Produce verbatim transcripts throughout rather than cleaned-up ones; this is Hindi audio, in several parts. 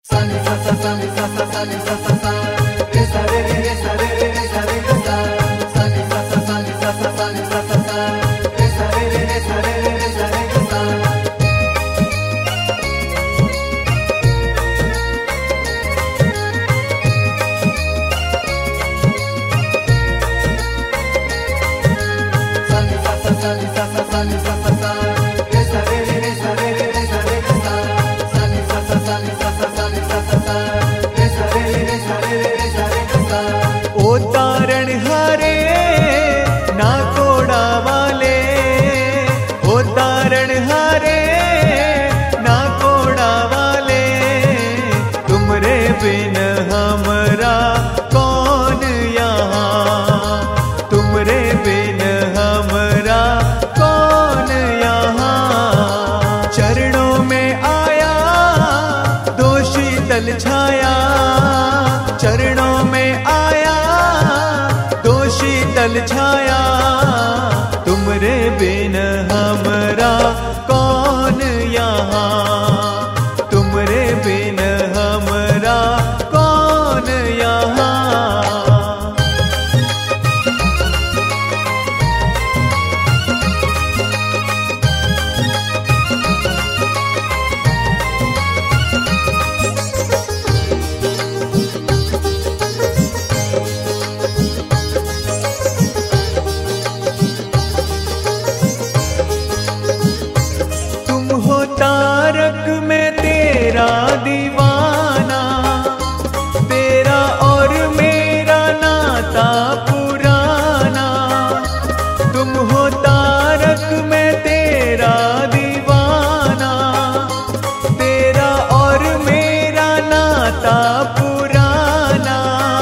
सा नि सा सा सा नि सा सा सा नि सा सा सा रे सा रे रे रे सा रे रे रे सा रे रे सा सा नि सा सा सा नि सा सा सा नि सा सा सा रे सा रे रे रे सा रे रे रे सा रे रे सा। सा नि सा सा सा नि सा सा सा नि सा सा सा रे सा रे रे रे सा रे रे रे सा रे रे सा सा नि सा सा सा नि सा सा सा नि सा सा सा रे सा रे रे रे सा रे रे रे सा रे रे सा। ओ तारण हारे ना कोड़ा वाले, ओ तारण हारे ना कोड़ा वाले, तुमरे बिन हमरा कौन यहाँ, तुमरे बिन हमरा कौन यहाँ। चरणों में आया दोषी तल छाया, चरणों में आया दोषी तल छाया, तुमरे बिन हमरा कौन यहाँ, तुमरे बिन हमरा कौन यहाँ। तारक में तेरा दीवाना, तेरा और मेरा नाता पुराना। तुम हो तारक में तेरा दीवाना, तेरा और मेरा नाता पुराना।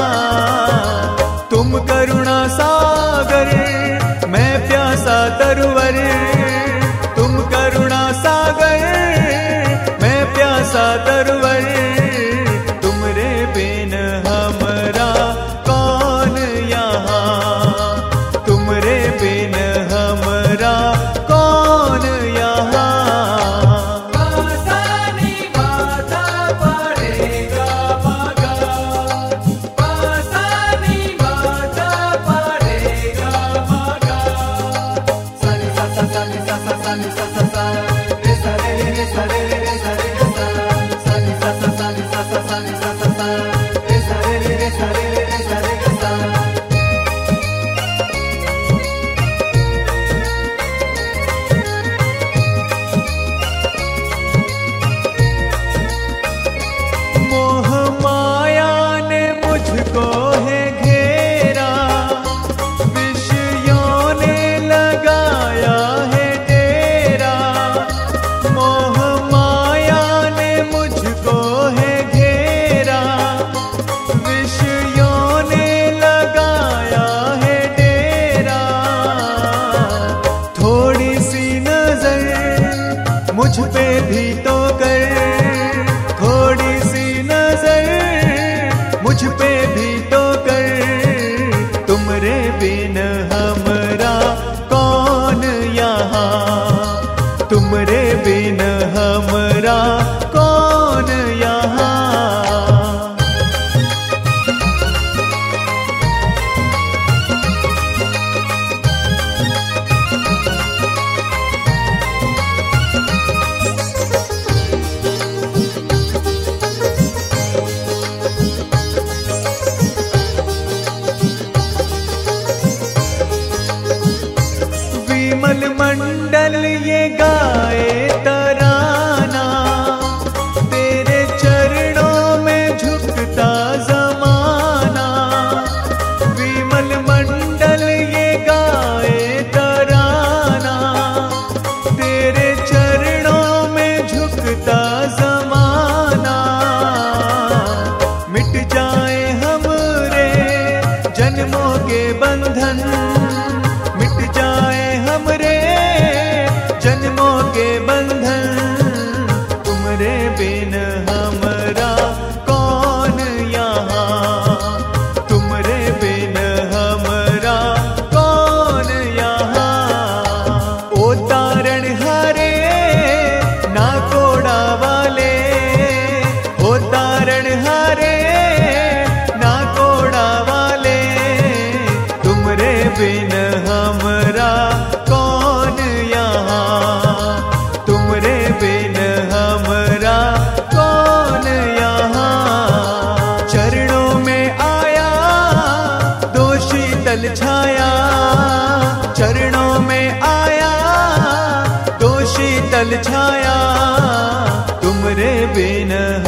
तुम करुणा सागर मैं प्यासा तरवर, तुम करुणा सागर मैं प्यासा तरवर, तुमरे बिन हमरा कौन यहाँ, तुमरे बिन हमरा कौन यहाँ। पासानी माता पड़ेगा मगा, पासानी माता पड़ेगा मगा। सा नि सा सा सा नि सा सा सा नि सा सा सा रे सा रे रे रे सा रे रे रे सा रे रे सा सा नि सा सा सा नि सा सा सा नि सा सा सा रे सा रे रे रे सा रे रे रे सा रे रे सा। मोह माया ने मुझको है घेरा, विषयों ने लगाया है डेरा। मोह माया ने मुझको है घेरा, विषयों ने लगाया है डेरा। थोड़ी सी नजर मुझ पे भी तो कर, थोड़ी सी नजर मुझ पे भी तो कर, तुमरे बिन हमरा कौन यहाँ, तुमरे बिन हमरा कौन यहाँ। विमल मंडल ये गाए तराना, तेरे चरणों में झुकता जमाना। विमल मंडल ये गाए तराना, तेरे चरणों में झुकता जमाना। मिट जाए हमरे जन्मों के बंधन, मिट जाए हमरे जन्मों के बंधन, तुमरे बिन हमरा कौन यहाँ, तुमरे बिन हमरा कौन यहाँ। ओ तारण हारे ना कोड़ा वाले, ओ तारण बिन